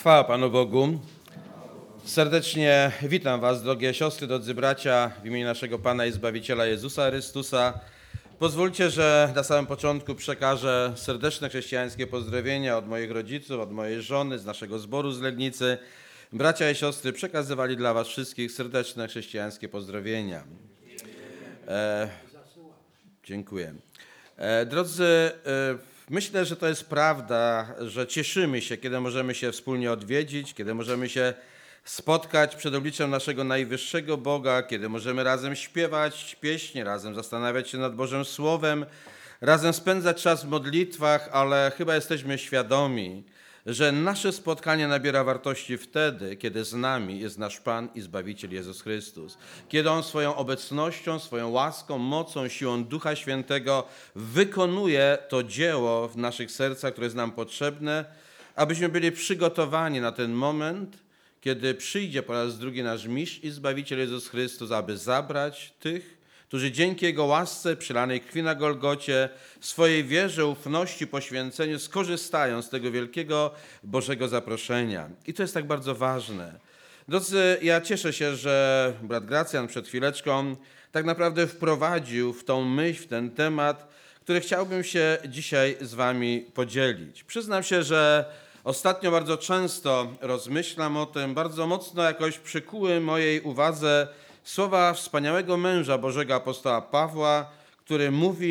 Chwała Panu Bogu. Serdecznie witam Was, drogie siostry, drodzy bracia, w imieniu naszego Pana i Zbawiciela Jezusa Chrystusa. Pozwólcie, że na samym początku przekażę serdeczne chrześcijańskie pozdrowienia od moich rodziców, od mojej żony, z naszego zboru z Legnicy. Bracia i siostry przekazywali dla Was wszystkich serdeczne chrześcijańskie pozdrowienia. Dziękuję. Drodzy, myślę, że to jest prawda, że cieszymy się, kiedy możemy się wspólnie odwiedzić, kiedy możemy się spotkać przed obliczem naszego najwyższego Boga, kiedy możemy razem śpiewać pieśnie, razem zastanawiać się nad Bożym Słowem, razem spędzać czas w modlitwach, ale chyba jesteśmy świadomi, że nasze spotkanie nabiera wartości wtedy, kiedy z nami jest nasz Pan i Zbawiciel Jezus Chrystus. Kiedy On swoją obecnością, swoją łaską, mocą, siłą Ducha Świętego wykonuje to dzieło w naszych sercach, które jest nam potrzebne, abyśmy byli przygotowani na ten moment, kiedy przyjdzie po raz drugi nasz Mistrz i Zbawiciel Jezus Chrystus, aby zabrać tych, którzy dzięki Jego łasce przylanej krwi na Golgocie, swojej wierze, ufności, poświęceniu skorzystają z tego wielkiego Bożego zaproszenia. I to jest tak bardzo ważne. Drodzy, ja cieszę się, że brat Gracjan przed chwileczką tak naprawdę wprowadził w tą myśl, w ten temat, który chciałbym się dzisiaj z Wami podzielić. Przyznam się, że ostatnio bardzo często rozmyślam o tym, bardzo mocno jakoś przykuły mojej uwadze słowa wspaniałego męża Bożego apostoła Pawła, który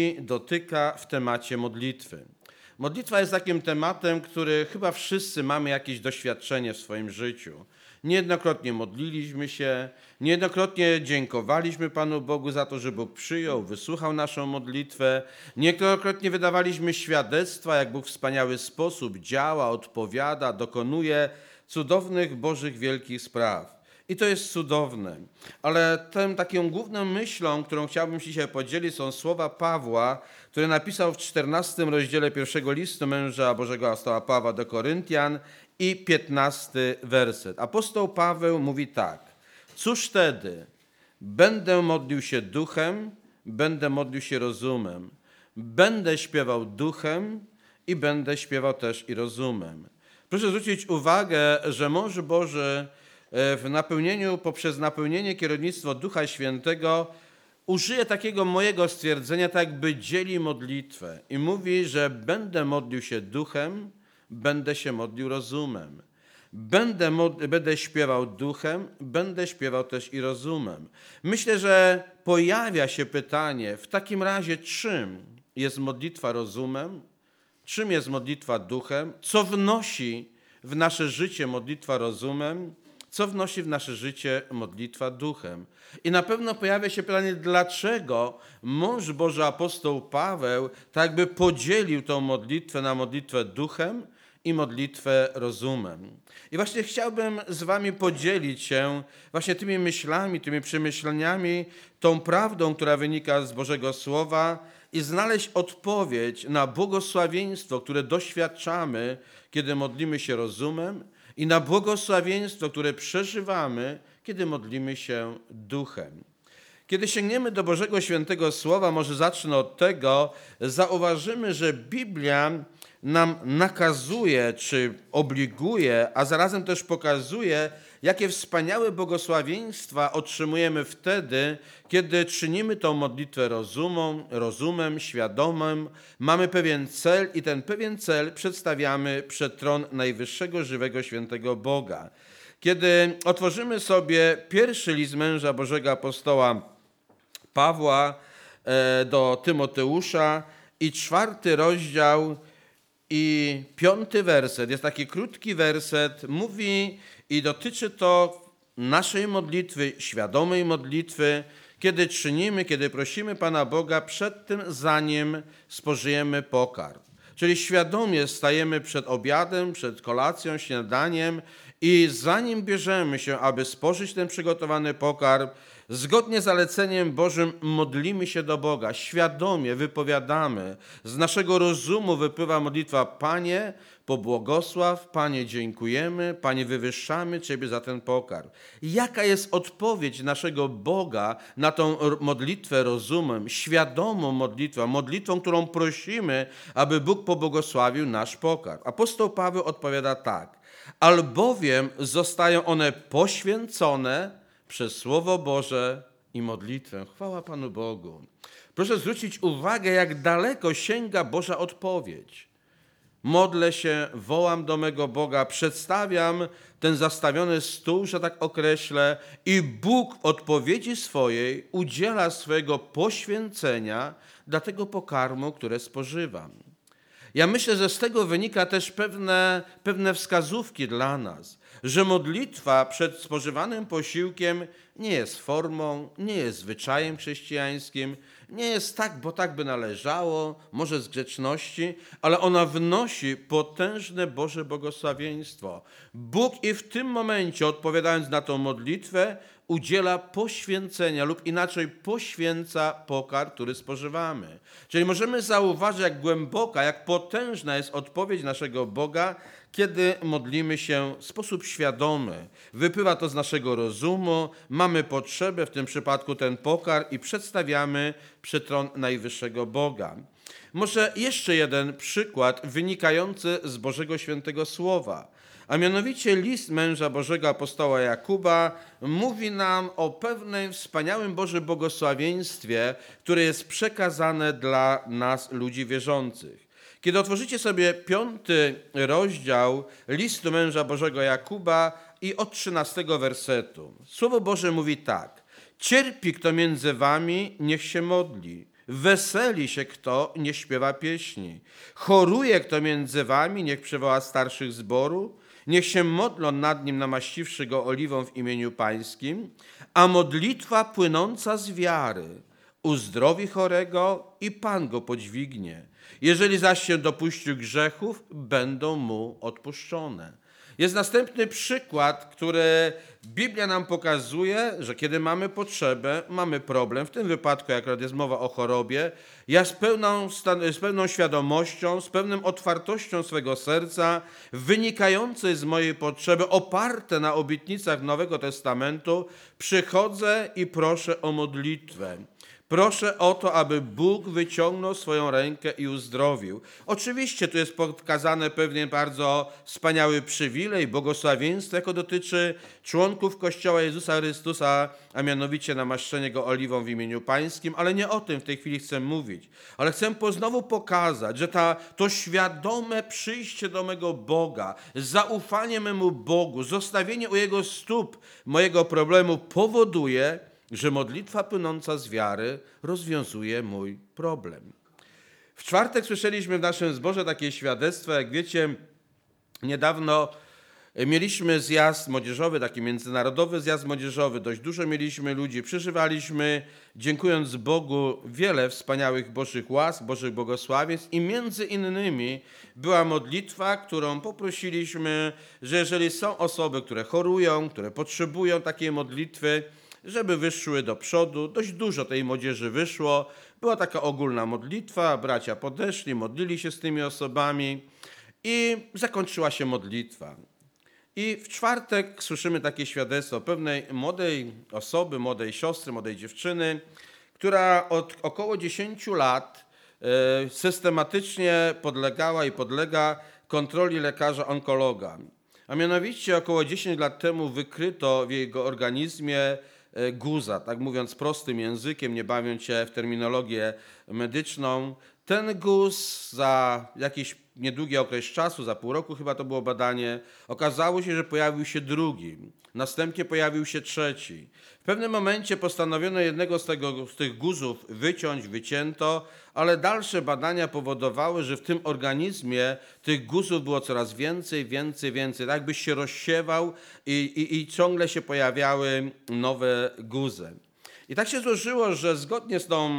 dotyka w temacie modlitwy. Modlitwa jest takim tematem, który chyba wszyscy mamy jakieś doświadczenie w swoim życiu. Niejednokrotnie modliliśmy się, niejednokrotnie dziękowaliśmy Panu Bogu za to, że Bóg przyjął, wysłuchał naszą modlitwę. Niejednokrotnie wydawaliśmy świadectwa, jak Bóg w wspaniały sposób działa, odpowiada, dokonuje cudownych Bożych wielkich spraw. I to jest cudowne, ale taką główną myślą, którą chciałbym się dzisiaj podzielić, są słowa Pawła, które napisał w 14 rozdziale pierwszego listu męża Bożego apostoła Pawła do Koryntian i 15 werset. Apostoł Paweł mówi tak: cóż wtedy? Będę modlił się duchem, będę modlił się rozumem. Będę śpiewał duchem i będę śpiewał też i rozumem. Proszę zwrócić uwagę, że mąż Boży poprzez napełnienie kierownictwo Ducha Świętego użyje takiego mojego stwierdzenia, tak jakby dzieli modlitwę i mówi, że będę modlił się duchem, będę się modlił rozumem. Będę śpiewał duchem, będę śpiewał też i rozumem. Myślę, że pojawia się pytanie, w takim razie czym jest modlitwa rozumem, czym jest modlitwa duchem, co wnosi w nasze życie modlitwa rozumem, co wnosi w nasze życie modlitwa duchem. I na pewno pojawia się pytanie, dlaczego mąż Boży apostoł Paweł tak jakby podzielił tą modlitwę na modlitwę duchem i modlitwę rozumem. I właśnie chciałbym z Wami podzielić się właśnie tymi myślami, tymi przemyśleniami, tą prawdą, która wynika z Bożego Słowa i znaleźć odpowiedź na błogosławieństwo, które doświadczamy, kiedy modlimy się rozumem, i na błogosławieństwo, które przeżywamy, kiedy modlimy się duchem. Kiedy sięgniemy do Bożego Świętego Słowa, może zacznę od tego, zauważymy, że Biblia nam nakazuje, czy obliguje, a zarazem też pokazuje, jakie wspaniałe błogosławieństwa otrzymujemy wtedy, kiedy czynimy tą modlitwę rozumem, świadomym, mamy pewien cel i ten pewien cel przedstawiamy przed tron najwyższego, żywego, świętego Boga. Kiedy otworzymy sobie pierwszy list męża Bożego apostoła Pawła do Tymoteusza i 4 rozdział i 5 werset, jest taki krótki werset, mówi i dotyczy to naszej modlitwy, świadomej modlitwy, kiedy czynimy, kiedy prosimy Pana Boga przed tym, zanim spożyjemy pokarm. Czyli świadomie stajemy przed obiadem, przed kolacją, śniadaniem i zanim bierzemy się, aby spożyć ten przygotowany pokarm, zgodnie z zaleceniem Bożym modlimy się do Boga, świadomie wypowiadamy, z naszego rozumu wypływa modlitwa: Panie, pobłogosław, Panie, dziękujemy, Panie, wywyższamy Ciebie za ten pokarm. Jaka jest odpowiedź naszego Boga na tą modlitwę rozumem, świadomą modlitwą, którą prosimy, aby Bóg pobłogosławił nasz pokarm? Apostoł Paweł odpowiada tak: albowiem zostają one poświęcone przez Słowo Boże i modlitwę. Chwała Panu Bogu. Proszę zwrócić uwagę, jak daleko sięga Boża odpowiedź. Modlę się, wołam do mego Boga, przedstawiam ten zastawiony stół, że tak określę, i Bóg w odpowiedzi swojej udziela swojego poświęcenia dla tego pokarmu, które spożywam. Ja myślę, że z tego wynika też pewne wskazówki dla nas, że modlitwa przed spożywanym posiłkiem nie jest formą, nie jest zwyczajem chrześcijańskim, nie jest tak, bo tak by należało, może z grzeczności, ale ona wnosi potężne Boże błogosławieństwo. Bóg i w tym momencie, odpowiadając na tą modlitwę, udziela poświęcenia lub inaczej poświęca pokarm, który spożywamy. Czyli możemy zauważyć, jak głęboka, jak potężna jest odpowiedź naszego Boga, kiedy modlimy się w sposób świadomy. Wypływa to z naszego rozumu, mamy potrzebę, w tym przypadku ten pokarm, i przedstawiamy przed tron najwyższego Boga. Może jeszcze jeden przykład wynikający z Bożego Świętego Słowa. A mianowicie list męża Bożego apostoła Jakuba mówi nam o pewnym wspaniałym Bożym błogosławieństwie, które jest przekazane dla nas, ludzi wierzących. Kiedy otworzycie sobie 5 rozdział listu męża Bożego Jakuba i od 13 wersetu. Słowo Boże mówi tak. Cierpi kto między wami, niech się modli. Weseli się kto, niech śpiewa pieśni. Choruje kto między wami, niech przywoła starszych zboru. Niech się modlą nad nim, namaściwszy go oliwą w imieniu Pańskim. A modlitwa płynąca z wiary uzdrowi chorego i Pan go podźwignie. Jeżeli zaś się dopuścił grzechów, będą mu odpuszczone. Jest następny przykład, który Biblia nam pokazuje, że kiedy mamy potrzebę, mamy problem, w tym wypadku akurat jest mowa o chorobie, ja z pełną świadomością, z pewną otwartością swego serca, wynikającej z mojej potrzeby, oparte na obietnicach Nowego Testamentu, przychodzę i proszę o modlitwę. Proszę o to, aby Bóg wyciągnął swoją rękę i uzdrowił. Oczywiście tu jest pokazane pewien bardzo wspaniały przywilej, błogosławieństwo, jako dotyczy członków Kościoła Jezusa Chrystusa, a mianowicie namaszczenie go oliwą w imieniu Pańskim, ale nie o tym w tej chwili chcę mówić. Ale chcę znowu pokazać, że to świadome przyjście do mego Boga, zaufanie memu Bogu, zostawienie u Jego stóp mojego problemu powoduje, że modlitwa płynąca z wiary rozwiązuje mój problem. W czwartek słyszeliśmy w naszym zborze takie świadectwo, jak wiecie, niedawno mieliśmy zjazd młodzieżowy, taki międzynarodowy zjazd młodzieżowy, dość dużo mieliśmy ludzi, przeżywaliśmy, dziękując Bogu, wiele wspaniałych Bożych łask, Bożych błogosławieństw i między innymi była modlitwa, którą poprosiliśmy, że jeżeli są osoby, które chorują, które potrzebują takiej modlitwy, żeby wyszły do przodu. Dość dużo tej młodzieży wyszło. Była taka ogólna modlitwa, bracia podeszli, modlili się z tymi osobami i zakończyła się modlitwa. I w czwartek słyszymy takie świadectwo pewnej młodej osoby, młodej siostry, młodej dziewczyny, która od około 10 lat systematycznie podlegała i podlega kontroli lekarza onkologa. A mianowicie około 10 lat temu wykryto w jego organizmie guza, tak mówiąc prostym językiem, nie bawiąc się w terminologię medyczną. Ten guz za jakiś niedługi okres czasu, za pół roku chyba to było badanie, okazało się, że pojawił się drugi, następnie pojawił się trzeci. W pewnym momencie postanowiono jednego z tych guzów wycięto, ale dalsze badania powodowały, że w tym organizmie tych guzów było coraz więcej, tak jakbyś się rozsiewał i ciągle się pojawiały nowe guzy. I tak się złożyło, że zgodnie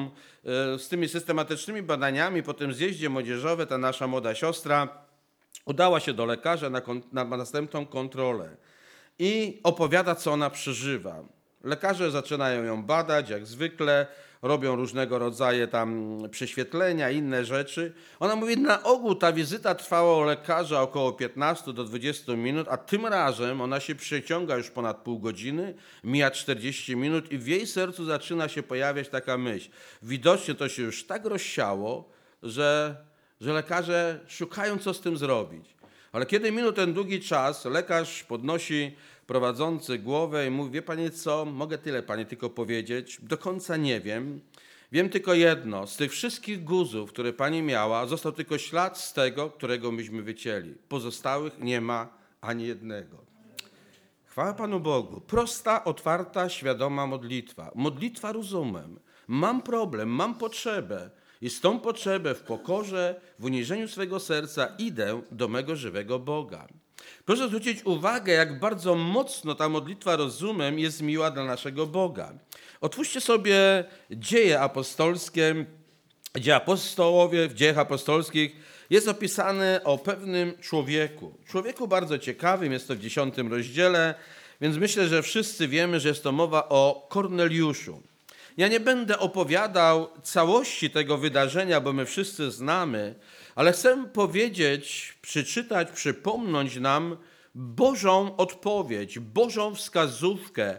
z tymi systematycznymi badaniami po tym zjeździe młodzieżowym ta nasza młoda siostra udała się do lekarza na następną kontrolę i opowiada, co ona przeżywa. Lekarze zaczynają ją badać, jak zwykle, robią różnego rodzaju tam prześwietlenia, inne rzeczy. Ona mówi, na ogół ta wizyta trwała u lekarza około 15 do 20 minut, a tym razem ona się przeciąga już ponad pół godziny, mija 40 minut i w jej sercu zaczyna się pojawiać taka myśl. Widocznie to się już tak rozsiało, że lekarze szukają, co z tym zrobić. Ale kiedy minął ten długi czas, lekarz podnosi prowadzący głowę i mówi, wie panie co, mogę tyle pani tylko powiedzieć, do końca nie wiem. Wiem tylko jedno, z tych wszystkich guzów, które pani miała, został tylko ślad z tego, którego myśmy wycięli. Pozostałych nie ma ani jednego. Chwała Panu Bogu. Prosta, otwarta, świadoma modlitwa. Modlitwa rozumem. Mam problem, mam potrzebę i z tą potrzebę w pokorze, w uniżeniu swego serca idę do mego żywego Boga. Proszę zwrócić uwagę, jak bardzo mocno ta modlitwa rozumem jest miła dla naszego Boga. Otwórzcie sobie Dzieje apostolskie, gdzie apostołowie w Dziejach apostolskich jest opisane o pewnym człowieku. Człowieku bardzo ciekawym, jest to w 10 rozdziale, więc myślę, że wszyscy wiemy, że jest to mowa o Korneliuszu. Ja nie będę opowiadał całości tego wydarzenia, bo my wszyscy znamy, ale chcę powiedzieć, przeczytać, przypomnieć nam Bożą odpowiedź, Bożą wskazówkę,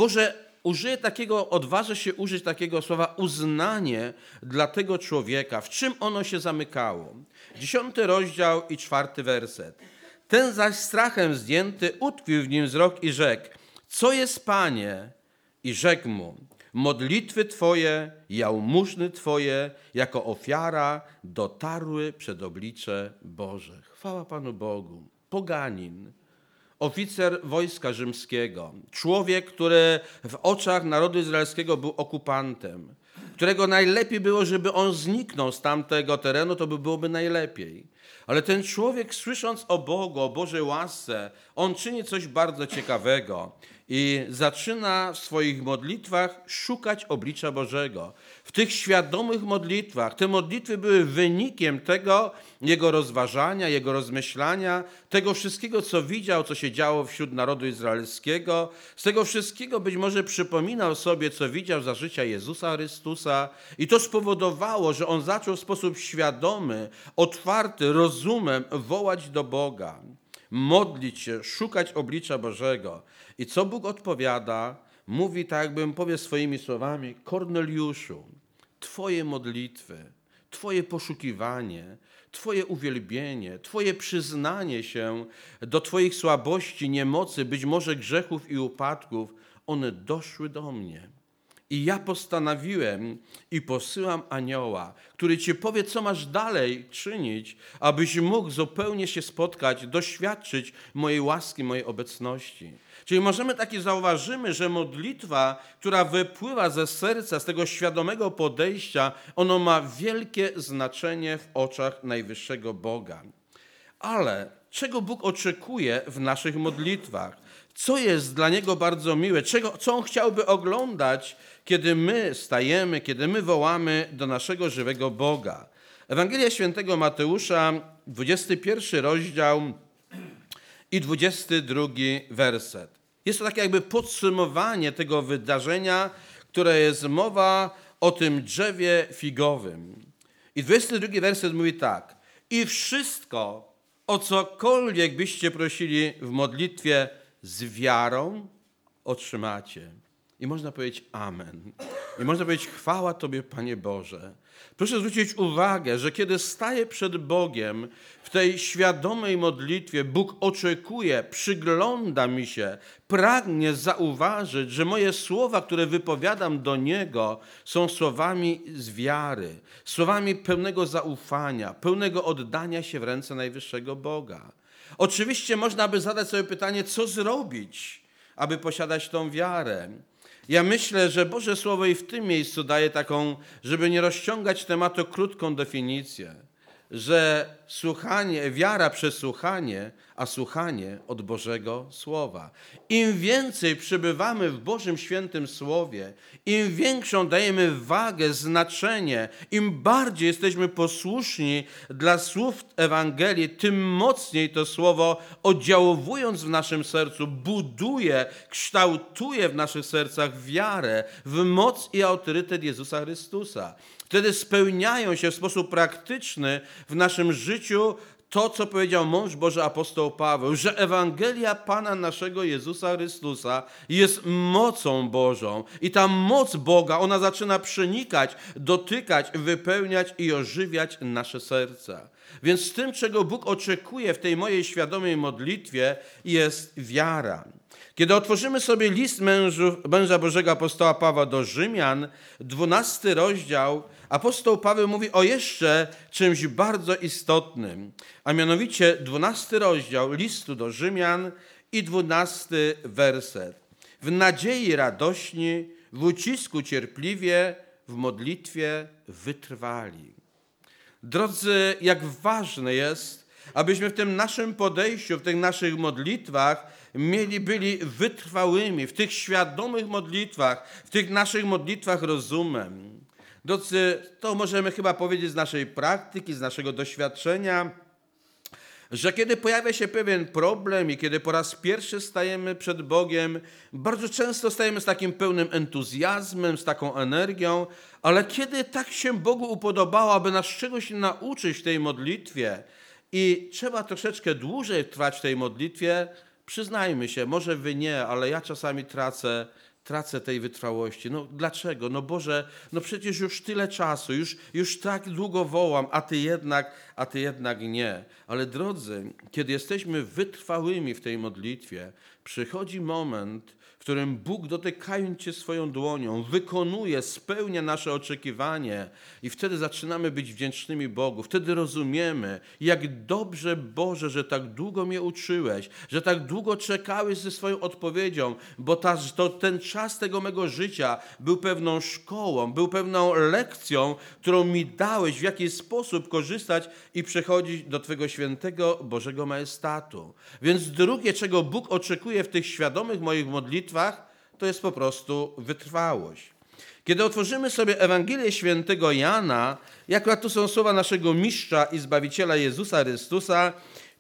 odważę się użyć takiego słowa uznanie dla tego człowieka. W czym ono się zamykało? 10 rozdział i 4 werset. Ten zaś strachem zdjęty utkwił w nim wzrok i rzekł, co jest, Panie? I rzekł mu, modlitwy Twoje, jałmużny Twoje, jako ofiara dotarły przed oblicze Boże. Chwała Panu Bogu. Poganin, oficer wojska rzymskiego, człowiek, który w oczach narodu izraelskiego był okupantem, którego najlepiej było, żeby on zniknął z tamtego terenu, to byłoby najlepiej. Ale ten człowiek, słysząc o Bogu, o Bożej łasce, on czyni coś bardzo ciekawego i zaczyna w swoich modlitwach szukać oblicza Bożego. W tych świadomych modlitwach, te modlitwy były wynikiem tego jego rozważania, jego rozmyślania, tego wszystkiego, co widział, co się działo wśród narodu izraelskiego. Z tego wszystkiego być może przypominał sobie, co widział za życia Jezusa Chrystusa i to spowodowało, że on zaczął w sposób świadomy, otwarty, rozumem wołać do Boga, modlić się, szukać oblicza Bożego. I co Bóg odpowiada? Mówi, tak jakbym powie swoimi słowami, Korneliuszu, Twoje modlitwy, Twoje poszukiwanie, Twoje uwielbienie, Twoje przyznanie się do Twoich słabości, niemocy, być może grzechów i upadków, one doszły do mnie. I ja postanowiłem i posyłam anioła, który Ci powie, co masz dalej czynić, abyś mógł zupełnie się spotkać, doświadczyć mojej łaski, mojej obecności. Czyli możemy zauważymy, że modlitwa, która wypływa ze serca, z tego świadomego podejścia, ono ma wielkie znaczenie w oczach najwyższego Boga. Ale czego Bóg oczekuje w naszych modlitwach? Co jest dla Niego bardzo miłe? Co On chciałby oglądać, kiedy my stajemy, kiedy my wołamy do naszego żywego Boga? Ewangelia Świętego Mateusza, 21 rozdział i 22 werset. Jest to takie jakby podsumowanie tego wydarzenia, które jest mowa o tym drzewie figowym. I 22 werset mówi tak. I wszystko, o cokolwiek byście prosili w modlitwie z wiarą, otrzymacie. I można powiedzieć amen. I można powiedzieć chwała Tobie, Panie Boże. Proszę zwrócić uwagę, że kiedy staję przed Bogiem w tej świadomej modlitwie, Bóg oczekuje, przygląda mi się, pragnie zauważyć, że moje słowa, które wypowiadam do Niego, są słowami z wiary, słowami pełnego zaufania, pełnego oddania się w ręce najwyższego Boga. Oczywiście można by zadać sobie pytanie, co zrobić, aby posiadać tą wiarę. Ja myślę, że Boże Słowo i w tym miejscu daje taką, żeby nie rozciągać tematu, krótką definicję, że wiara przez słuchanie, a słuchanie od Bożego Słowa. Im więcej przebywamy w Bożym Świętym Słowie, im większą dajemy wagę, znaczenie, im bardziej jesteśmy posłuszni dla słów Ewangelii, tym mocniej to Słowo, oddziaływując w naszym sercu, buduje, kształtuje w naszych sercach wiarę w moc i autorytet Jezusa Chrystusa. Wtedy spełniają się w sposób praktyczny w naszym życiu to, co powiedział mąż Boży apostoł Paweł, że Ewangelia Pana naszego Jezusa Chrystusa jest mocą Bożą i ta moc Boga, ona zaczyna przenikać, dotykać, wypełniać i ożywiać nasze serca. Więc tym, czego Bóg oczekuje w tej mojej świadomej modlitwie, jest wiara. Kiedy otworzymy sobie list męża Bożego apostoła Pawła do Rzymian, 12 rozdział, apostoł Paweł mówi o jeszcze czymś bardzo istotnym, a mianowicie 12 rozdział listu do Rzymian i 12 werset. W nadziei radośni, w ucisku cierpliwie, w modlitwie wytrwali. Drodzy, jak ważne jest, abyśmy w tym naszym podejściu, w tych naszych modlitwach byli wytrwałymi, w tych świadomych modlitwach, w tych naszych modlitwach rozumem. Drodzy, to możemy chyba powiedzieć z naszej praktyki, z naszego doświadczenia, że kiedy pojawia się pewien problem i kiedy po raz pierwszy stajemy przed Bogiem, bardzo często stajemy z takim pełnym entuzjazmem, z taką energią, ale kiedy tak się Bogu upodobało, aby nas czegoś nauczyć w tej modlitwie i trzeba troszeczkę dłużej trwać w tej modlitwie, przyznajmy się, może wy nie, ale ja czasami tracę tej wytrwałości. No dlaczego? No Boże, no przecież już tyle czasu, już tak długo wołam, a Ty jednak nie. Ale drodzy, kiedy jesteśmy wytrwałymi w tej modlitwie, przychodzi moment, w którym Bóg, dotykając Cię swoją dłonią, wykonuje, spełnia nasze oczekiwanie i wtedy zaczynamy być wdzięcznymi Bogu. Wtedy rozumiemy, jak dobrze, Boże, że tak długo mnie uczyłeś, że tak długo czekałeś ze swoją odpowiedzią, bo ten czas tego mego życia był pewną szkołą, był pewną lekcją, którą mi dałeś, w jaki sposób korzystać i przechodzić do Twego świętego Bożego majestatu. Więc drugie, czego Bóg oczekuje w tych świadomych moich modlitwach, to jest po prostu wytrwałość. Kiedy otworzymy sobie Ewangelię Świętego Jana, jak tu są słowa naszego mistrza i Zbawiciela Jezusa Chrystusa,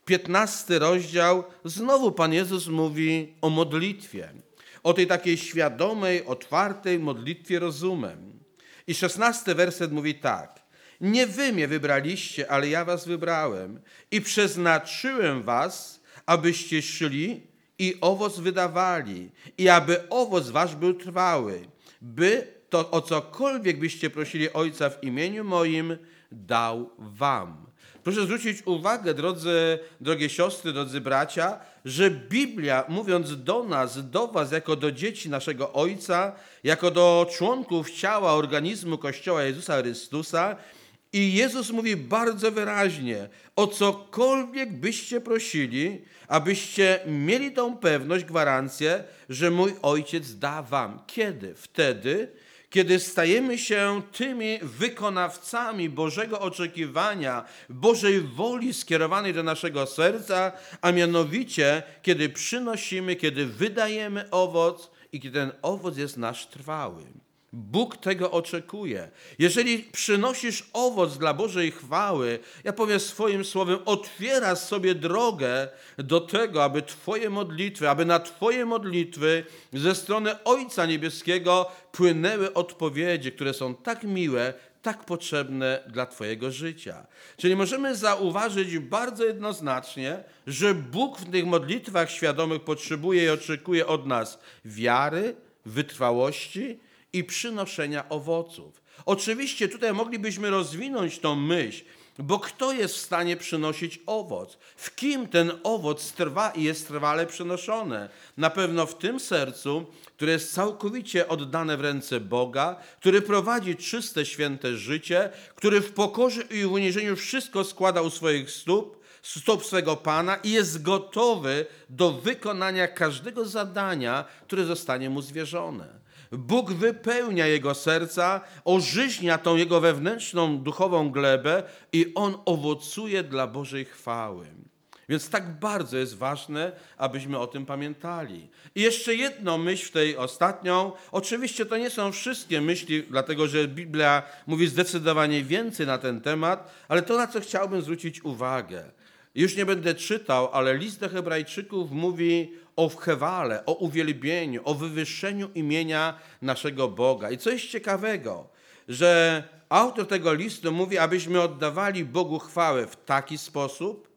15 rozdział, znowu Pan Jezus mówi o modlitwie, o tej takiej świadomej, otwartej modlitwie rozumem. I 16 werset mówi tak: nie wy mnie wybraliście, ale ja was wybrałem i przeznaczyłem was, abyście szli i owoc wydawali, i aby owoc wasz był trwały, by to o cokolwiek byście prosili Ojca w imieniu moim, dał wam. Proszę zwrócić uwagę, drogie siostry, drodzy bracia, że Biblia, mówiąc do nas, do was, jako do dzieci naszego Ojca, jako do członków ciała, organizmu Kościoła Jezusa Chrystusa, i Jezus mówi bardzo wyraźnie, o cokolwiek byście prosili, abyście mieli tą pewność, gwarancję, że mój Ojciec da wam. Kiedy? Wtedy, kiedy stajemy się tymi wykonawcami Bożego oczekiwania, Bożej woli skierowanej do naszego serca, a mianowicie, kiedy przynosimy, kiedy wydajemy owoc i kiedy ten owoc jest nasz trwały. Bóg tego oczekuje. Jeżeli przynosisz owoc dla Bożej chwały, ja powiem swoim słowem, otwierasz sobie drogę do tego, aby Twoje modlitwy, aby na Twoje modlitwy ze strony Ojca Niebieskiego płynęły odpowiedzi, które są tak miłe, tak potrzebne dla Twojego życia. Czyli możemy zauważyć bardzo jednoznacznie, że Bóg w tych modlitwach świadomych potrzebuje i oczekuje od nas wiary, wytrwałości i przynoszenia owoców. Oczywiście tutaj moglibyśmy rozwinąć tą myśl, bo kto jest w stanie przynosić owoc? W kim ten owoc trwa i jest trwale przynoszone? Na pewno w tym sercu, które jest całkowicie oddane w ręce Boga, który prowadzi czyste, święte życie, który w pokorze i w uniżeniu wszystko składa u swoich stóp swego Pana i jest gotowy do wykonania każdego zadania, które zostanie mu zwierzone. Bóg wypełnia jego serca, ożyźnia tą jego wewnętrzną, duchową glebę i on owocuje dla Bożej chwały. Więc tak bardzo jest ważne, abyśmy o tym pamiętali. I jeszcze jedną myśl w tej ostatnią. Oczywiście to nie są wszystkie myśli, dlatego że Biblia mówi zdecydowanie więcej na ten temat, ale to, na co chciałbym zwrócić uwagę. Już nie będę czytał, ale list do Hebrajczyków mówi o chwale, o uwielbieniu, o wywyższeniu imienia naszego Boga. I co jest ciekawego, że autor tego listu mówi, abyśmy oddawali Bogu chwałę w taki sposób,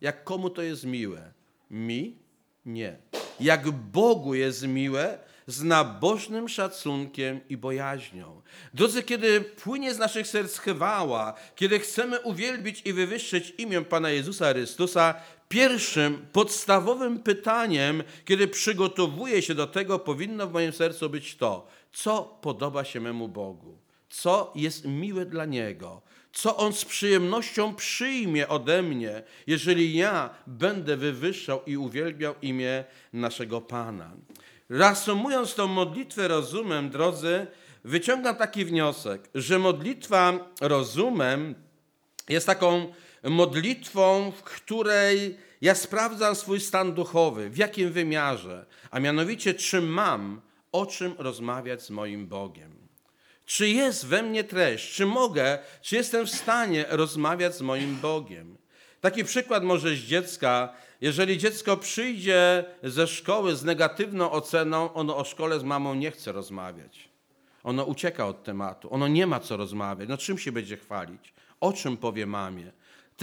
Jak komu to jest miłe? Mi? Nie. Jak Bogu jest miłe, z nabożnym szacunkiem i bojaźnią. Drodzy, kiedy płynie z naszych serc chwała, kiedy chcemy uwielbić i wywyższyć imię Pana Jezusa Chrystusa, pierwszym, podstawowym pytaniem, kiedy przygotowuję się do tego, powinno w moim sercu być to, co podoba się memu Bogu, co jest miłe dla Niego, co On z przyjemnością przyjmie ode mnie, jeżeli ja będę wywyższał i uwielbiał imię naszego Pana. Reasumując tą modlitwę rozumem, drodzy, wyciągam taki wniosek, że modlitwa rozumem jest taką modlitwą, w której ja sprawdzam swój stan duchowy, w jakim wymiarze, a mianowicie czy mam o czym rozmawiać z moim Bogiem. Czy jest we mnie treść, czy jestem w stanie rozmawiać z moim Bogiem. Taki przykład może z dziecka. Jeżeli dziecko przyjdzie ze szkoły z negatywną oceną, ono o szkole z mamą nie chce rozmawiać. Ono ucieka od tematu, ono nie ma co rozmawiać. No czym się będzie chwalić? O czym powie mamie?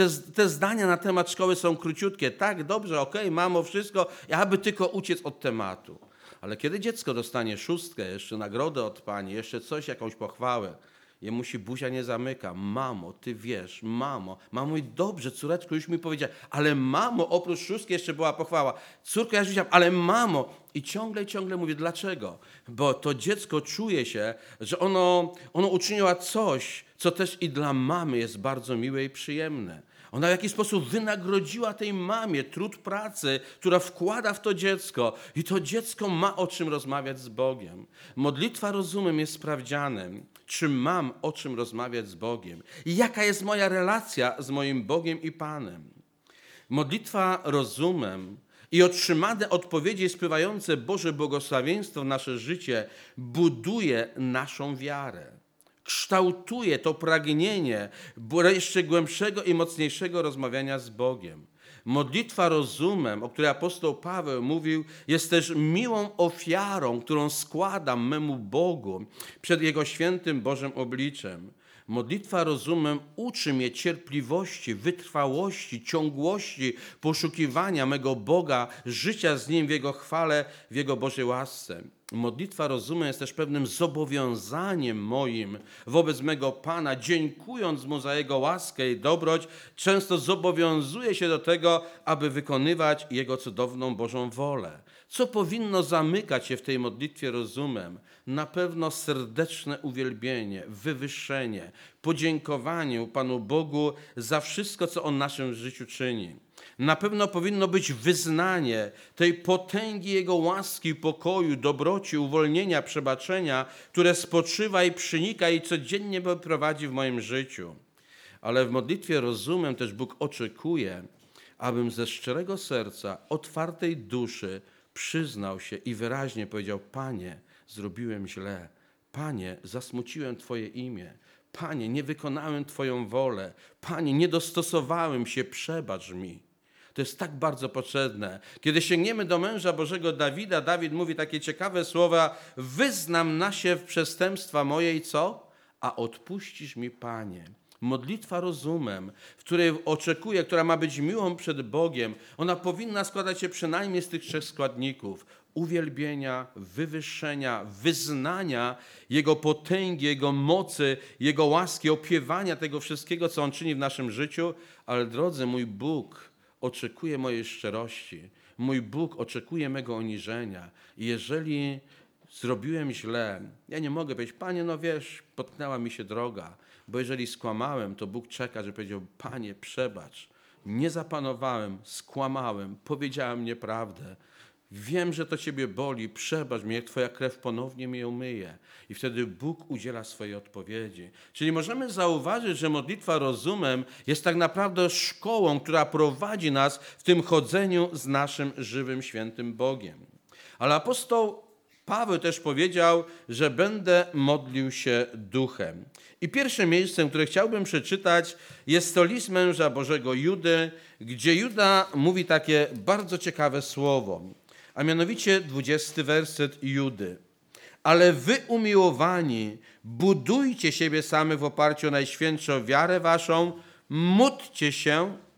Te zdania na temat szkoły są króciutkie. Tak, dobrze, okej, mamo, wszystko, aby tylko uciec od tematu. Ale kiedy dziecko dostanie 6, jeszcze nagrodę od pani, jeszcze coś, jakąś pochwałę, jemu się buzia nie zamyka. Mamo, ty wiesz, mamo mówi, dobrze, córeczko, już mi powiedziała, ale mamo, oprócz 6 jeszcze była pochwała. Córko, ja już widziałam, ale mamo. I ciągle mówię, dlaczego? Bo to dziecko czuje się, że ono uczyniło coś, co też i dla mamy jest bardzo miłe i przyjemne. Ona w jakiś sposób wynagrodziła tej mamie trud pracy, która wkłada w to dziecko. I to dziecko ma o czym rozmawiać z Bogiem. Modlitwa rozumem jest sprawdzianem, czy mam o czym rozmawiać z Bogiem. I jaka jest moja relacja z moim Bogiem i Panem. Modlitwa rozumem i otrzymane odpowiedzi spływające Boże błogosławieństwo w nasze życie buduje naszą wiarę. Kształtuje to pragnienie jeszcze głębszego i mocniejszego rozmawiania z Bogiem. Modlitwa rozumem, o której apostoł Paweł mówił, jest też miłą ofiarą, którą składam memu Bogu przed Jego świętym Bożym obliczem. Modlitwa rozumem uczy mnie cierpliwości, wytrwałości, ciągłości poszukiwania mego Boga, życia z Nim w Jego chwale, w Jego Bożej łasce. Modlitwa rozumem jest też pewnym zobowiązaniem moim wobec mego Pana. Dziękując Mu za Jego łaskę i dobroć, często zobowiązuję się do tego, aby wykonywać Jego cudowną Bożą wolę. Co powinno zamykać się w tej modlitwie rozumem? Na pewno serdeczne uwielbienie, wywyższenie, podziękowanie Panu Bogu za wszystko, co On w naszym życiu czyni. Na pewno powinno być wyznanie tej potęgi Jego łaski, pokoju, dobroci, uwolnienia, przebaczenia, które spoczywa i przenika i codziennie prowadzi w moim życiu. Ale w modlitwie rozumem też Bóg oczekuje, abym ze szczerego serca, otwartej duszy przyznał się i wyraźnie powiedział: Panie, zrobiłem źle. Panie, zasmuciłem Twoje imię. Panie, nie wykonałem Twoją wolę. Panie, nie dostosowałem się, przebacz mi. To jest tak bardzo potrzebne. Kiedy sięgniemy do męża Bożego Dawida, Dawid mówi takie ciekawe słowa: wyznam na siew przestępstwa moje i co? A odpuścisz mi, Panie. Modlitwa rozumem, w której oczekuję, która ma być miłą przed Bogiem, ona powinna składać się przynajmniej z tych 3 składników: uwielbienia, wywyższenia, wyznania Jego potęgi, Jego mocy, Jego łaski, opiewania tego wszystkiego, co On czyni w naszym życiu. Ale drodzy, mój Bóg oczekuje mojej szczerości. Mój Bóg oczekuje mego uniżenia. I jeżeli zrobiłem źle, ja nie mogę powiedzieć: Panie, no wiesz, potknęła mi się droga. Bo jeżeli skłamałem, to Bóg czeka, że powiedział: Panie, przebacz, nie zapanowałem, skłamałem, powiedziałem nieprawdę. Wiem, że to Ciebie boli, przebacz mi, jak Twoja krew ponownie mnie umyje. I wtedy Bóg udziela swojej odpowiedzi. Czyli możemy zauważyć, że modlitwa rozumem jest tak naprawdę szkołą, która prowadzi nas w tym chodzeniu z naszym żywym, świętym Bogiem. Ale apostoł Paweł też powiedział, że będę modlił się duchem. I pierwsze miejsce, które chciałbym przeczytać, jest to list męża Bożego Judy, gdzie Juda mówi takie bardzo ciekawe słowo, a mianowicie 20 werset Judy. Ale wy, umiłowani, budujcie siebie samych w oparciu o najświętszą wiarę waszą, módlcie się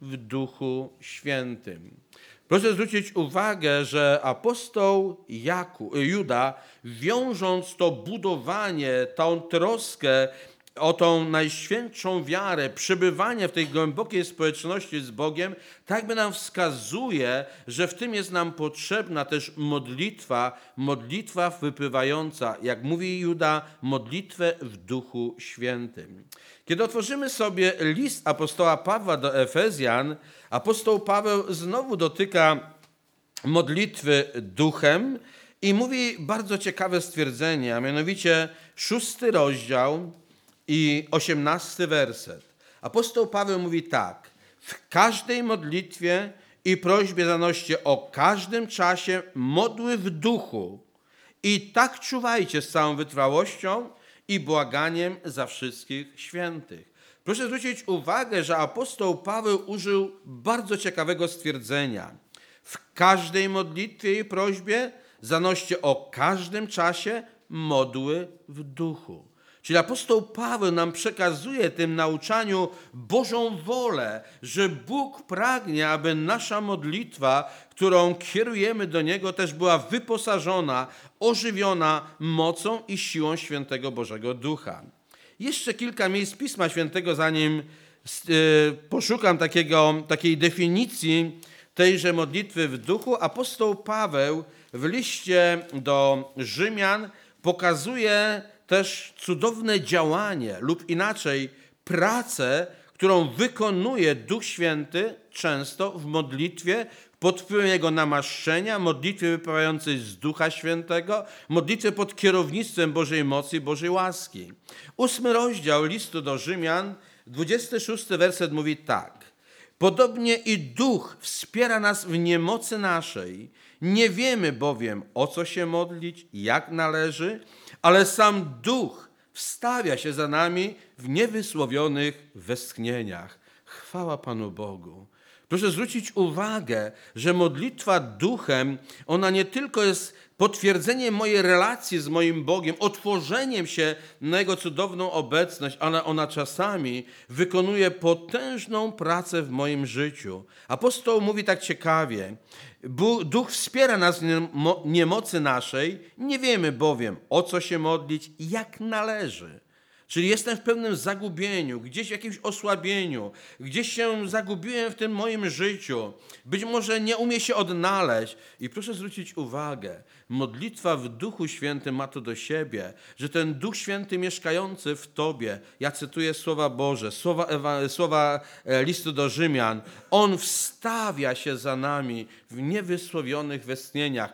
w Duchu Świętym. Proszę zwrócić uwagę, że apostoł Juda, wiążąc to budowanie, tą troskę o tą najświętszą wiarę, przebywanie w tej głębokiej społeczności z Bogiem, tak by nam wskazuje, że w tym jest nam potrzebna też modlitwa wypływająca, jak mówi Juda, modlitwę w Duchu Świętym. Kiedy otworzymy sobie list apostoła Pawła do Efezjan, apostoł Paweł znowu dotyka modlitwy duchem i mówi bardzo ciekawe stwierdzenie, a mianowicie 6 rozdział i 18 werset. Apostoł Paweł mówi tak: w każdej modlitwie i prośbie zanoście o każdym czasie modły w duchu i tak czuwajcie z całą wytrwałością i błaganiem za wszystkich świętych. Proszę zwrócić uwagę, że apostoł Paweł użył bardzo ciekawego stwierdzenia. W każdej modlitwie i prośbie zanoście o każdym czasie modły w duchu. Czyli apostoł Paweł nam przekazuje tym nauczaniu Bożą wolę, że Bóg pragnie, aby nasza modlitwa, którą kierujemy do Niego, też była wyposażona, ożywiona mocą i siłą świętego Bożego Ducha. Jeszcze kilka miejsc Pisma Świętego, zanim poszukam takiej definicji tejże modlitwy w duchu. Apostoł Paweł w liście do Rzymian pokazuje też cudowne działanie lub inaczej pracę, którą wykonuje Duch Święty często w modlitwie pod wpływem Jego namaszczenia, modlitwie wypływającej z Ducha Świętego, modlitwie pod kierownictwem Bożej mocy i Bożej łaski. 8 rozdział listu do Rzymian, 26 werset mówi tak: podobnie i Duch wspiera nas w niemocy naszej. Nie wiemy bowiem, o co się modlić, jak należy, ale sam Duch wstawia się za nami w niewysłowionych westchnieniach. Chwała Panu Bogu. Proszę zwrócić uwagę, że modlitwa duchem, ona nie tylko jest potwierdzeniem mojej relacji z moim Bogiem, otworzeniem się na Jego cudowną obecność, ale ona czasami wykonuje potężną pracę w moim życiu. Apostoł mówi tak ciekawie: Duch wspiera nas w niemocy naszej, nie wiemy bowiem, o co się modlić, jak należy. Czyli jestem w pewnym zagubieniu, gdzieś w jakimś osłabieniu, gdzieś się zagubiłem w tym moim życiu. Być może nie umiem się odnaleźć. I proszę zwrócić uwagę, modlitwa w Duchu Świętym ma to do siebie, że ten Duch Święty mieszkający w Tobie, ja cytuję słowa Boże, słowa listu do Rzymian, On wstawia się za nami w niewysłowionych westchnieniach.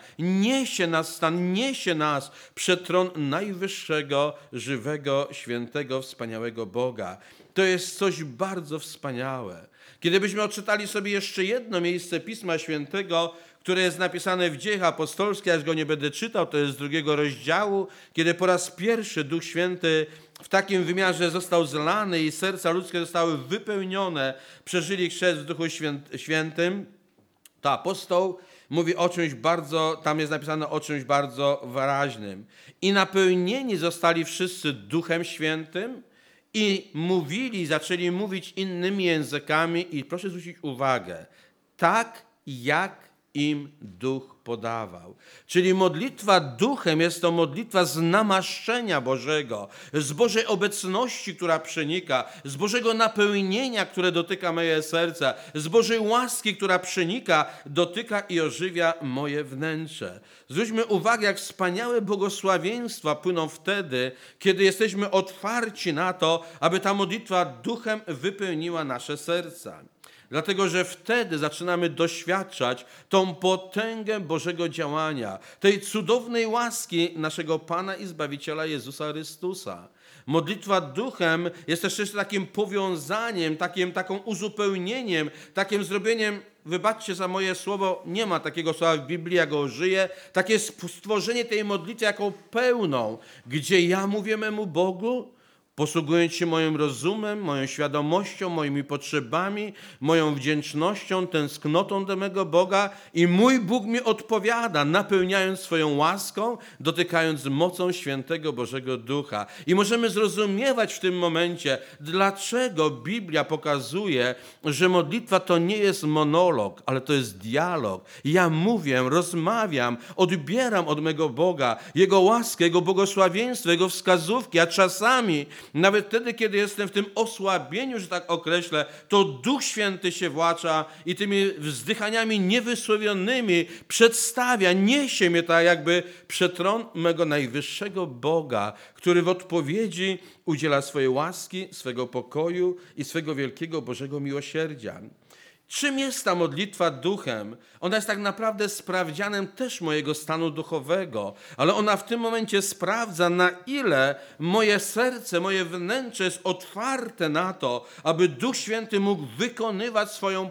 Niesie nas przed tron najwyższego, żywego, świętego, wspaniałego Boga. To jest coś bardzo wspaniałe. Kiedybyśmy odczytali sobie jeszcze jedno miejsce Pisma Świętego, które jest napisane w Dziejach Apostolskich, aż go nie będę czytał, to jest z 2 rozdziału, kiedy po raz pierwszy Duch Święty w takim wymiarze został zlany i serca ludzkie zostały wypełnione, przeżyli chrzest w Duchu Świętym, to apostoł mówi o czymś bardzo, tam jest napisane o czymś bardzo wyraźnym. I napełnieni zostali wszyscy Duchem Świętym i zaczęli mówić innymi językami i proszę zwrócić uwagę, tak jak im Duch podawał. Czyli modlitwa duchem jest to modlitwa z namaszczenia Bożego, z Bożej obecności, która przenika, z Bożego napełnienia, które dotyka moje serce, z Bożej łaski, która przenika, dotyka i ożywia moje wnętrze. Zwróćmy uwagę, jak wspaniałe błogosławieństwa płyną wtedy, kiedy jesteśmy otwarci na to, aby ta modlitwa duchem wypełniła nasze serca. Dlatego, że wtedy zaczynamy doświadczać tą potęgę Bożego działania, tej cudownej łaski naszego Pana i Zbawiciela Jezusa Chrystusa. Modlitwa duchem jest też jeszcze takim powiązaniem, taką uzupełnieniem, takim zrobieniem, wybaczcie za moje słowo, nie ma takiego słowa w Biblii, ja go użyję, takie stworzenie tej modlitwy jako pełną, gdzie ja mówię memu Bogu, posługując się moim rozumem, moją świadomością, moimi potrzebami, moją wdzięcznością, tęsknotą do mego Boga i mój Bóg mi odpowiada, napełniając swoją łaską, dotykając mocą świętego Bożego Ducha. I możemy zrozumiewać w tym momencie, dlaczego Biblia pokazuje, że modlitwa to nie jest monolog, ale to jest dialog. Ja mówię, rozmawiam, odbieram od mego Boga Jego łaskę, Jego błogosławieństwo, Jego wskazówki, a czasami nawet wtedy, kiedy jestem w tym osłabieniu, że tak określę, to Duch Święty się włącza i tymi wzdychaniami niewysłowionymi przedstawia, niesie mnie tak jakby przed tron mego najwyższego Boga, który w odpowiedzi udziela swojej łaski, swego pokoju i swego wielkiego Bożego miłosierdzia. Czym jest ta modlitwa duchem? Ona jest tak naprawdę sprawdzianem też mojego stanu duchowego, ale ona w tym momencie sprawdza, na ile moje serce, moje wnętrze jest otwarte na to, aby Duch Święty mógł wykonywać swoją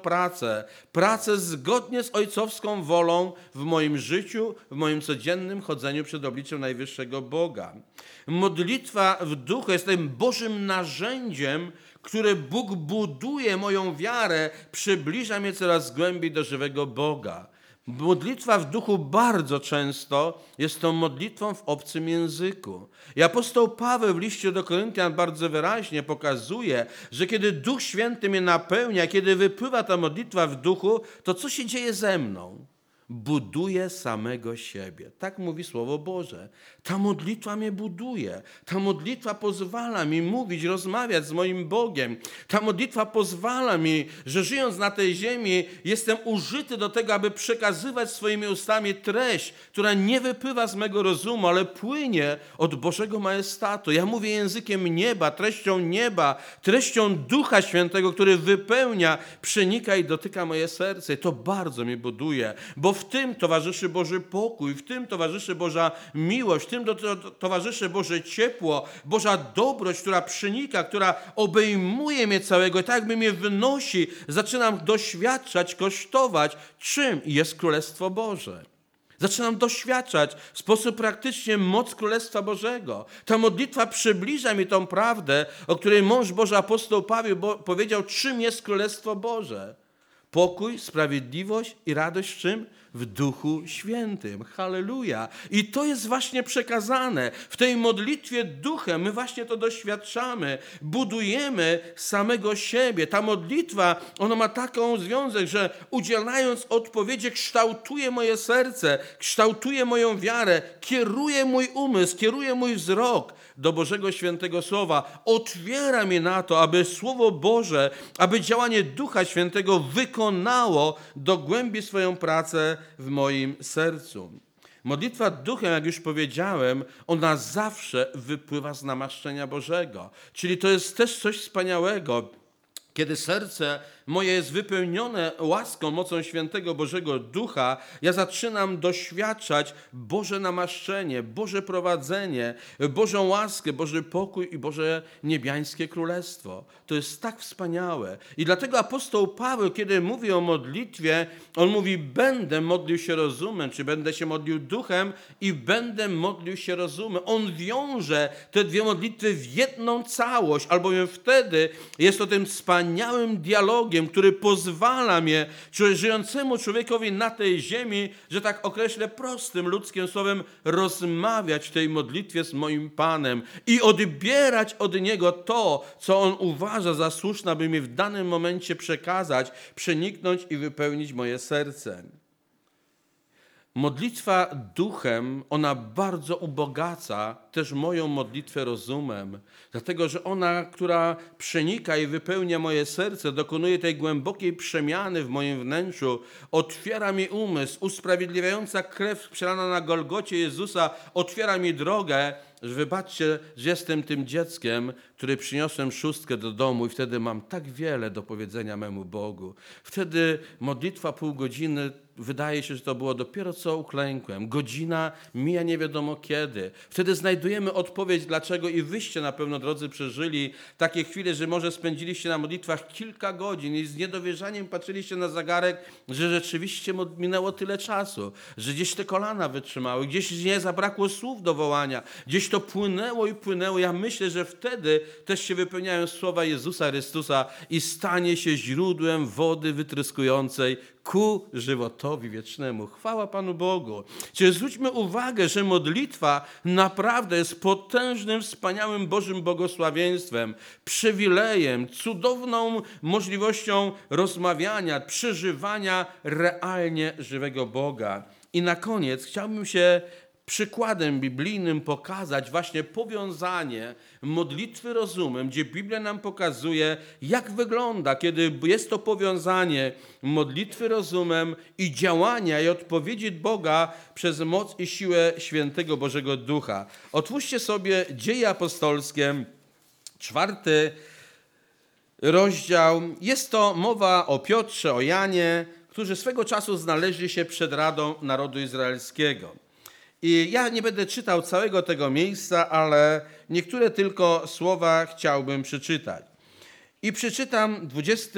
pracę zgodnie z ojcowską wolą w moim życiu, w moim codziennym chodzeniu przed obliczem najwyższego Boga. Modlitwa w duchu jest tym Bożym narzędziem, które Bóg buduje moją wiarę, przybliża mnie coraz głębiej do żywego Boga. Modlitwa w duchu bardzo często jest tą modlitwą w obcym języku. I apostoł Paweł w liście do Koryntian bardzo wyraźnie pokazuje, że kiedy Duch Święty mnie napełnia, kiedy wypływa ta modlitwa w duchu, to co się dzieje ze mną? Buduje samego siebie. Tak mówi Słowo Boże. Ta modlitwa mnie buduje. Ta modlitwa pozwala mi mówić, rozmawiać z moim Bogiem. Ta modlitwa pozwala mi, że żyjąc na tej ziemi jestem użyty do tego, aby przekazywać swoimi ustami treść, która nie wypływa z mego rozumu, ale płynie od Bożego majestatu. Ja mówię językiem nieba, treścią Ducha Świętego, który wypełnia, przenika i dotyka moje serce. I to bardzo mnie buduje, bo w tym towarzyszy Boży pokój, w tym towarzyszy Boża miłość, w tym towarzyszy Boże ciepło, Boża dobroć, która przenika, która obejmuje mnie całego i tak jakby mnie wynosi. Zaczynam doświadczać, kosztować, czym jest Królestwo Boże. Zaczynam doświadczać w sposób praktyczny moc Królestwa Bożego. Ta modlitwa przybliża mi tą prawdę, o której mąż Boży apostoł Paweł powiedział, czym jest Królestwo Boże. Pokój, sprawiedliwość i radość w czym? W Duchu Świętym. Halleluja. I to jest właśnie przekazane. W tej modlitwie duchem my właśnie to doświadczamy. Budujemy samego siebie. Ta modlitwa, ona ma taką związek, że udzielając odpowiedzi kształtuje moje serce, kształtuje moją wiarę, kieruje mój umysł, kieruje mój wzrok do Bożego Świętego Słowa. Otwiera mnie na to, aby Słowo Boże, aby działanie Ducha Świętego wykonało do głębi swoją pracę w moim sercu. Modlitwa duchem, jak już powiedziałem, ona zawsze wypływa z namaszczenia Bożego. Czyli to jest też coś wspaniałego, kiedy serce moje jest wypełnione łaską, mocą świętego Bożego Ducha, ja zaczynam doświadczać Boże namaszczenie, Boże prowadzenie, Bożą łaskę, Boży pokój i Boże niebiańskie królestwo. To jest tak wspaniałe. I dlatego apostoł Paweł, kiedy mówi o modlitwie, on mówi, będę modlił się rozumem, czy będę się modlił duchem i będę modlił się rozumem. On wiąże te dwie modlitwy w jedną całość, albowiem wtedy jest to tym wspaniałym dialogiem, który pozwala mnie, żyjącemu człowiekowi na tej ziemi, że tak określę prostym ludzkim słowem, rozmawiać w tej modlitwie z moim Panem i odbierać od Niego to, co On uważa za słuszne, aby mi w danym momencie przekazać, przeniknąć i wypełnić moje serce. Modlitwa duchem, ona bardzo ubogaca też moją modlitwę rozumem, dlatego że ona, która przenika i wypełnia moje serce, dokonuje tej głębokiej przemiany w moim wnętrzu, otwiera mi umysł, usprawiedliwiająca krew przelana na Golgocie Jezusa, otwiera mi drogę, że wybaczcie, że jestem tym dzieckiem, który przyniosłem szóstkę do domu i wtedy mam tak wiele do powiedzenia memu Bogu. Wtedy modlitwa pół godziny wydaje się, że to było dopiero co uklękłem. Godzina mija nie wiadomo kiedy. Wtedy znajdujemy odpowiedź dlaczego i wyście na pewno, drodzy, przeżyli takie chwile, że może spędziliście na modlitwach kilka godzin i z niedowierzaniem patrzyliście na zegarek, że rzeczywiście minęło tyle czasu, że gdzieś te kolana wytrzymały, gdzieś nie zabrakło słów do wołania, gdzieś to płynęło i płynęło. Ja myślę, że wtedy też się wypełniają słowa Jezusa Chrystusa i stanie się źródłem wody wytryskującej ku żywotowi wiecznemu. Chwała Panu Bogu. Czyli zwróćmy uwagę, że modlitwa naprawdę jest potężnym, wspaniałym Bożym błogosławieństwem, przywilejem, cudowną możliwością rozmawiania, przeżywania realnie żywego Boga. I na koniec chciałbym się przykładem biblijnym pokazać właśnie powiązanie modlitwy rozumem, gdzie Biblia nam pokazuje, jak wygląda, kiedy jest to powiązanie modlitwy rozumem i działania i odpowiedzi Boga przez moc i siłę świętego Bożego Ducha. Otwórzcie sobie Dzieje Apostolskie, 4 rozdział. Jest to mowa o Piotrze, o Janie, którzy swego czasu znaleźli się przed Radą Narodu Izraelskiego. I ja nie będę czytał całego tego miejsca, ale niektóre tylko słowa chciałbym przeczytać. I przeczytam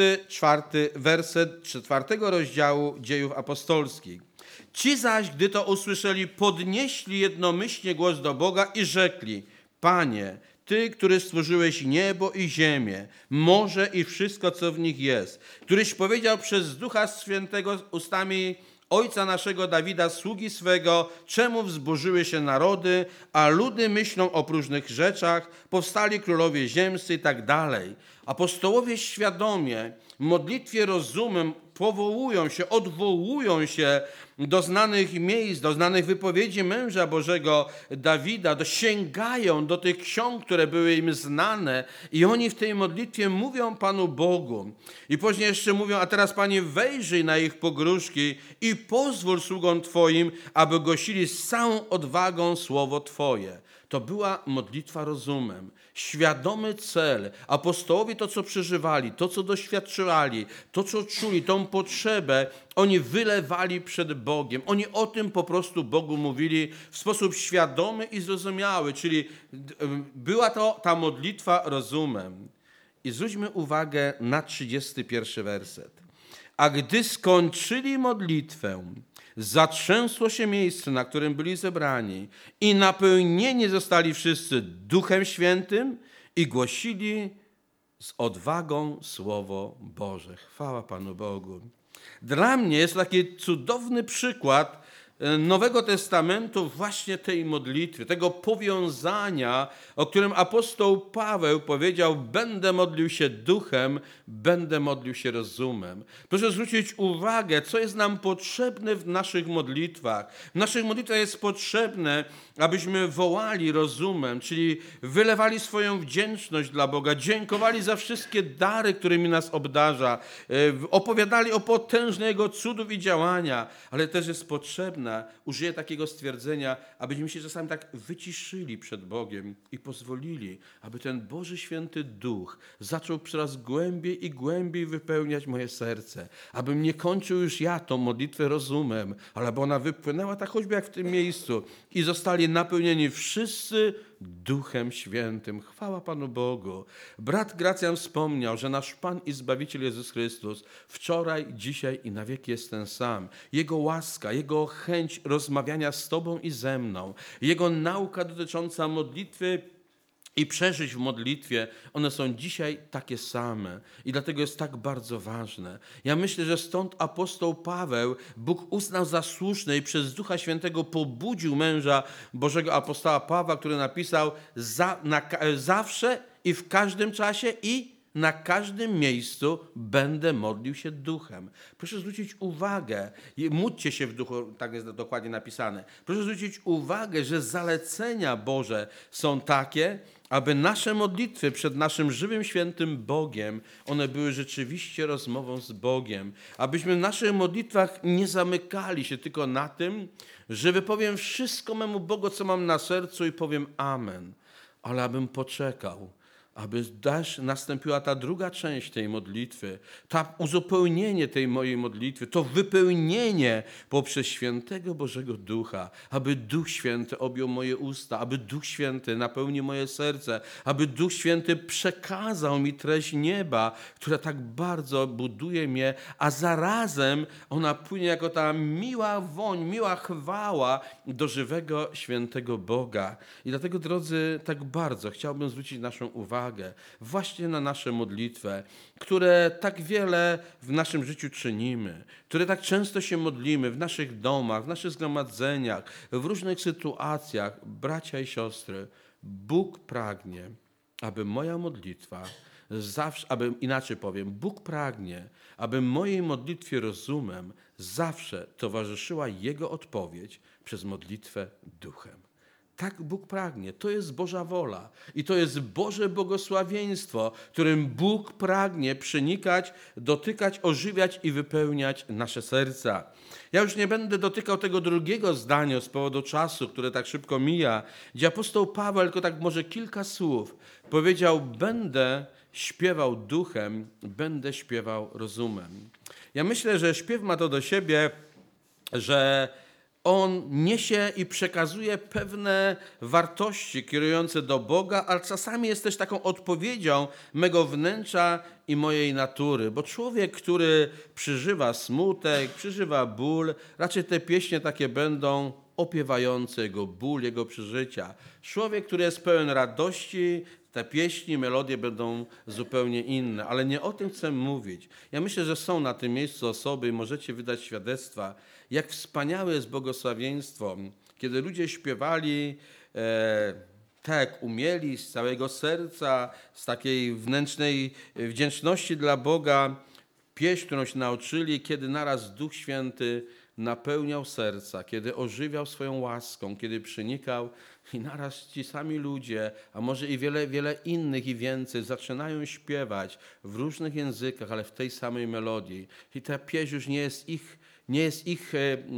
24 werset 4 rozdziału Dziejów Apostolskich. Ci zaś, gdy to usłyszeli, podnieśli jednomyślnie głos do Boga i rzekli: Panie, Ty, który stworzyłeś niebo i ziemię, morze i wszystko, co w nich jest, któryś powiedział przez Ducha Świętego ustami ojca naszego Dawida, sługi swego, czemu wzburzyły się narody, a ludy myślą o próżnych rzeczach, powstali królowie ziemscy i tak dalej. Apostołowie świadomie w modlitwie rozumem powołują się, odwołują się do znanych miejsc, do znanych wypowiedzi męża Bożego Dawida, sięgają do tych ksiąg, które były im znane i oni w tej modlitwie mówią Panu Bogu. I później jeszcze mówią: a teraz Panie, wejrzyj na ich pogróżki i pozwól sługom Twoim, aby głosili z całą odwagą słowo Twoje. To była modlitwa rozumem. Świadomy cel. Apostołowie to, co przeżywali, to, co doświadczali, to, co czuli, tą potrzebę, oni wylewali przed Bogiem. Oni o tym po prostu Bogu mówili w sposób świadomy i zrozumiały. Czyli była to ta modlitwa rozumem. I zwróćmy uwagę na 31 werset. A gdy skończyli modlitwę, zatrzęsło się miejsce, na którym byli zebrani i napełnieni zostali wszyscy Duchem Świętym i głosili z odwagą Słowo Boże. Chwała Panu Bogu. Dla mnie jest taki cudowny przykład Nowego Testamentu właśnie tej modlitwy, tego powiązania, o którym apostoł Paweł powiedział: będę modlił się duchem, będę modlił się rozumem. Proszę zwrócić uwagę, co jest nam potrzebne w naszych modlitwach. W naszych modlitwach jest potrzebne, abyśmy wołali rozumem, czyli wylewali swoją wdzięczność dla Boga, dziękowali za wszystkie dary, którymi nas obdarza, opowiadali o potężnych Jego cudów i działania, ale też jest potrzebne, użyję takiego stwierdzenia, abyśmy się czasami tak wyciszyli przed Bogiem i pozwolili, aby ten Boży Święty Duch zaczął coraz głębiej i głębiej wypełniać moje serce. Abym nie kończył już ja tą modlitwę rozumem, ale aby ona wypłynęła tak choćby jak w tym miejscu i zostali napełnieni wszyscy Duchem Świętym. Chwała Panu Bogu. Brat Gracjan wspomniał, że nasz Pan i Zbawiciel Jezus Chrystus wczoraj, dzisiaj i na wieki jest ten sam. Jego łaska, Jego chęć rozmawiania z Tobą i ze mną, Jego nauka dotycząca modlitwy i przeżyć w modlitwie, one są dzisiaj takie same i dlatego jest tak bardzo ważne. Ja myślę, że stąd apostoł Paweł Bóg uznał za słuszne i przez Ducha Świętego pobudził męża Bożego apostoła Pawła, który napisał zawsze i w każdym czasie i na każdym miejscu będę modlił się duchem. Proszę zwrócić uwagę, módlcie się w duchu, tak jest dokładnie napisane. Proszę zwrócić uwagę, że zalecenia Boże są takie, aby nasze modlitwy przed naszym żywym, świętym Bogiem, one były rzeczywiście rozmową z Bogiem. Abyśmy w naszych modlitwach nie zamykali się tylko na tym, że wypowiem wszystko memu Bogu, co mam na sercu i powiem amen. Ale abym poczekał, aby też nastąpiła ta druga część tej modlitwy, to uzupełnienie tej mojej modlitwy, to wypełnienie poprzez świętego Bożego Ducha, aby Duch Święty objął moje usta, aby Duch Święty napełnił moje serce, aby Duch Święty przekazał mi treść nieba, która tak bardzo buduje mnie, a zarazem ona płynie jako ta miła woń, miła chwała do żywego, świętego Boga. I dlatego, drodzy, tak bardzo chciałbym zwrócić naszą uwagę właśnie na nasze modlitwę, które tak wiele w naszym życiu czynimy, które tak często się modlimy w naszych domach, w naszych zgromadzeniach, w różnych sytuacjach. Bracia i siostry, Bóg pragnie, aby moja modlitwa zawsze, inaczej powiem, Bóg pragnie, aby mojej modlitwie rozumem zawsze towarzyszyła Jego odpowiedź przez modlitwę duchem. Tak Bóg pragnie. To jest Boża wola. I to jest Boże błogosławieństwo, którym Bóg pragnie przenikać, dotykać, ożywiać i wypełniać nasze serca. Ja już nie będę dotykał tego drugiego zdania z powodu czasu, które tak szybko mija, gdzie apostoł Paweł, tylko tak może kilka słów, powiedział: będę śpiewał duchem, będę śpiewał rozumem. Ja myślę, że śpiew ma to do siebie, że on niesie i przekazuje pewne wartości kierujące do Boga, ale czasami jest też taką odpowiedzią mego wnętrza i mojej natury. Bo człowiek, który przeżywa smutek, przeżywa ból, raczej te pieśnie takie będą opiewające jego ból, jego przeżycia. Człowiek, który jest pełen radości, te pieśni, melodie będą zupełnie inne, ale nie o tym chcę mówić. Ja myślę, że są na tym miejscu osoby i możecie wydać świadectwa, jak wspaniałe jest błogosławieństwo, kiedy ludzie śpiewali tak jak umieli, z całego serca, z takiej wewnętrznej wdzięczności dla Boga, pieśń, którą się nauczyli, kiedy naraz Duch Święty napełniał serca, kiedy ożywiał swoją łaską, kiedy przenikał i naraz ci sami ludzie, a może i wiele, wiele innych i więcej, zaczynają śpiewać w różnych językach, ale w tej samej melodii. I ta pieśń już nie jest ich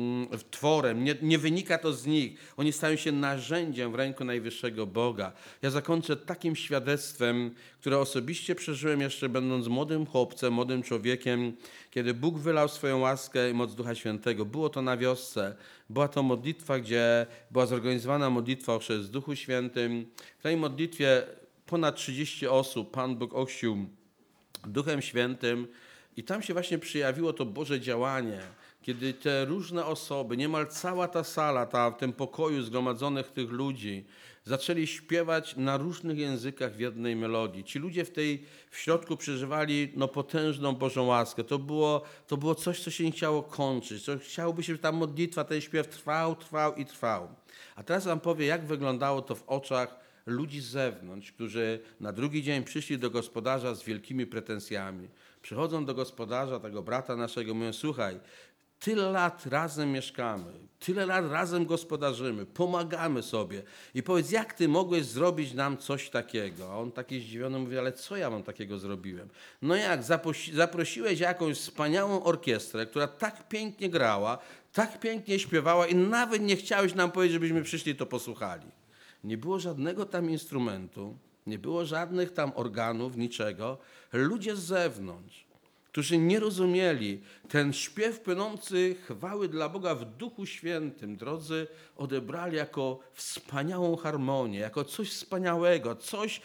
tworem, nie wynika to z nich. Oni stają się narzędziem w ręku Najwyższego Boga. Ja zakończę takim świadectwem, które osobiście przeżyłem jeszcze będąc młodym chłopcem, młodym człowiekiem, kiedy Bóg wylał swoją łaskę i moc Ducha Świętego. Było to na wiosce. Była to modlitwa, gdzie była zorganizowana modlitwa o chrzest w Duchu Świętym. W tej modlitwie ponad 30 osób Pan Bóg ochrzcił Duchem Świętym i tam się właśnie przejawiło to Boże działanie, kiedy te różne osoby, niemal cała ta sala, w tym pokoju zgromadzonych tych ludzi, zaczęli śpiewać na różnych językach w jednej melodii. Ci ludzie w środku przeżywali potężną Bożą łaskę. To było coś, co się nie chciało kończyć. Chciałoby się, żeby ta modlitwa, ten śpiew trwał i trwał. A teraz wam powiem, jak wyglądało to w oczach ludzi z zewnątrz, którzy na drugi dzień przyszli do gospodarza z wielkimi pretensjami. Przychodzą do gospodarza, tego brata naszego, mówią: słuchaj, tyle lat razem mieszkamy, tyle lat razem gospodarzymy, pomagamy sobie i powiedz, jak ty mogłeś zrobić nam coś takiego? A on taki zdziwiony mówi: ale co ja wam takiego zrobiłem? No jak, zaprosiłeś jakąś wspaniałą orkiestrę, która tak pięknie grała, tak pięknie śpiewała i nawet nie chciałeś nam powiedzieć, żebyśmy przyszli i to posłuchali. Nie było żadnego tam instrumentu, nie było żadnych tam organów, niczego. Ludzie z zewnątrz, którzy nie rozumieli, ten śpiew płynący chwały dla Boga w Duchu Świętym, drodzy, odebrali jako wspaniałą harmonię, jako coś wspaniałego, coś,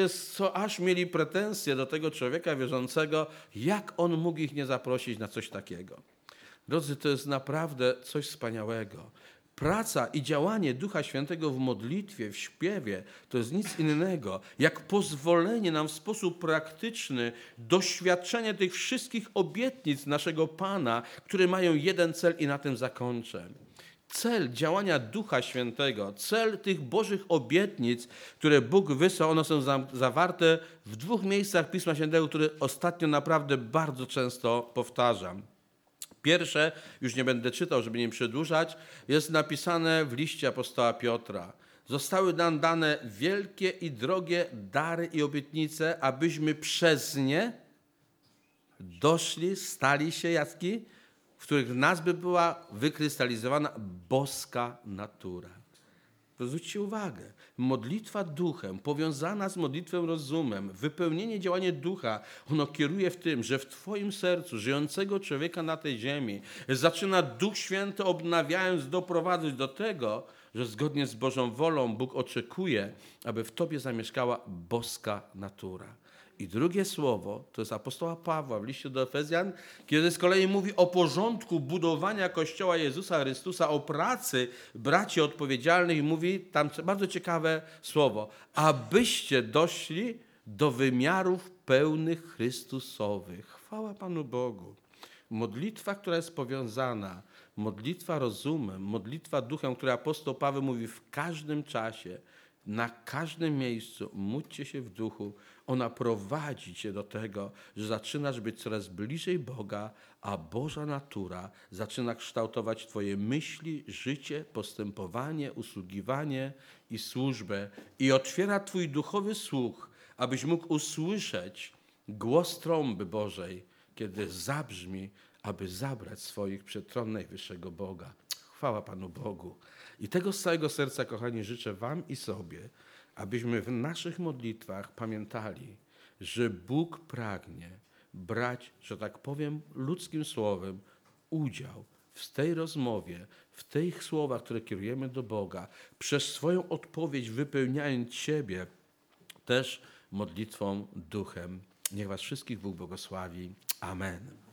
co aż mieli pretensje do tego człowieka wierzącego, jak on mógł ich nie zaprosić na coś takiego. Drodzy, to jest naprawdę coś wspaniałego. Praca i działanie Ducha Świętego w modlitwie, w śpiewie, to jest nic innego, jak pozwolenie nam w sposób praktyczny doświadczenie tych wszystkich obietnic naszego Pana, które mają jeden cel i na tym zakończę. Cel działania Ducha Świętego, cel tych Bożych obietnic, które Bóg wysłał, one są zawarte w 2 miejscach Pisma Świętego, które ostatnio naprawdę bardzo często powtarzam. Pierwsze, już nie będę czytał, żeby nie przedłużać, jest napisane w liście apostoła Piotra. Zostały nam dane wielkie i drogie dary i obietnice, abyśmy przez nie doszli, stali się jacki, w których w nas by była wykrystalizowana boska natura. Zwróćcie uwagę, modlitwa duchem, powiązana z modlitwą rozumem, wypełnienie działania ducha, ono kieruje w tym, że w twoim sercu, żyjącego człowieka na tej ziemi, zaczyna Duch Święty obnawiając doprowadzać do tego, że zgodnie z Bożą wolą Bóg oczekuje, aby w tobie zamieszkała boska natura. I drugie słowo to jest apostoła Pawła w liście do Efezjan, kiedy z kolei mówi o porządku budowania Kościoła Jezusa Chrystusa, o pracy braci odpowiedzialnych i mówi tam bardzo ciekawe słowo, abyście doszli do wymiarów pełnych Chrystusowych. Chwała Panu Bogu. Modlitwa, która jest powiązana, modlitwa rozumem, modlitwa duchem, której apostoł Paweł mówi w każdym czasie, na każdym miejscu, módlcie się w duchu, ona prowadzi cię do tego, że zaczynasz być coraz bliżej Boga, a Boża natura zaczyna kształtować twoje myśli, życie, postępowanie, usługiwanie i służbę i otwiera twój duchowy słuch, abyś mógł usłyszeć głos trąby Bożej, kiedy zabrzmi, aby zabrać swoich przed tron najwyższego Boga. Chwała Panu Bogu. I tego z całego serca, kochani, życzę wam i sobie, abyśmy w naszych modlitwach pamiętali, że Bóg pragnie brać, że tak powiem ludzkim słowem, udział w tej rozmowie, w tych słowach, które kierujemy do Boga, przez swoją odpowiedź wypełniając siebie też modlitwą duchem. Niech was wszystkich Bóg błogosławi. Amen.